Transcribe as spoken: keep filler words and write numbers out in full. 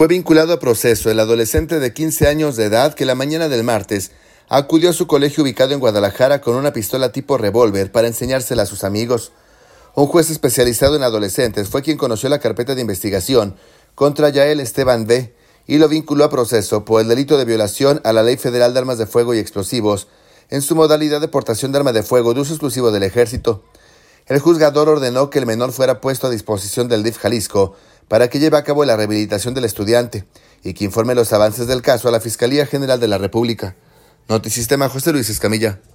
Fue vinculado a proceso el adolescente de quince años de edad que la mañana del martes acudió a su colegio ubicado en Guadalajara con una pistola tipo revólver para enseñársela a sus amigos. Un juez especializado en adolescentes fue quien conoció la carpeta de investigación contra Yael Esteban B. y lo vinculó a proceso por el delito de violación a la Ley Federal de Armas de Fuego y Explosivos en su modalidad de portación de arma de fuego de uso exclusivo del Ejército. El juzgador ordenó que el menor fuera puesto a disposición del D I F Jalisco para que lleve a cabo la rehabilitación del estudiante y que informe los avances del caso a la Fiscalía General de la República. Notisistema, José Luis Escamilla.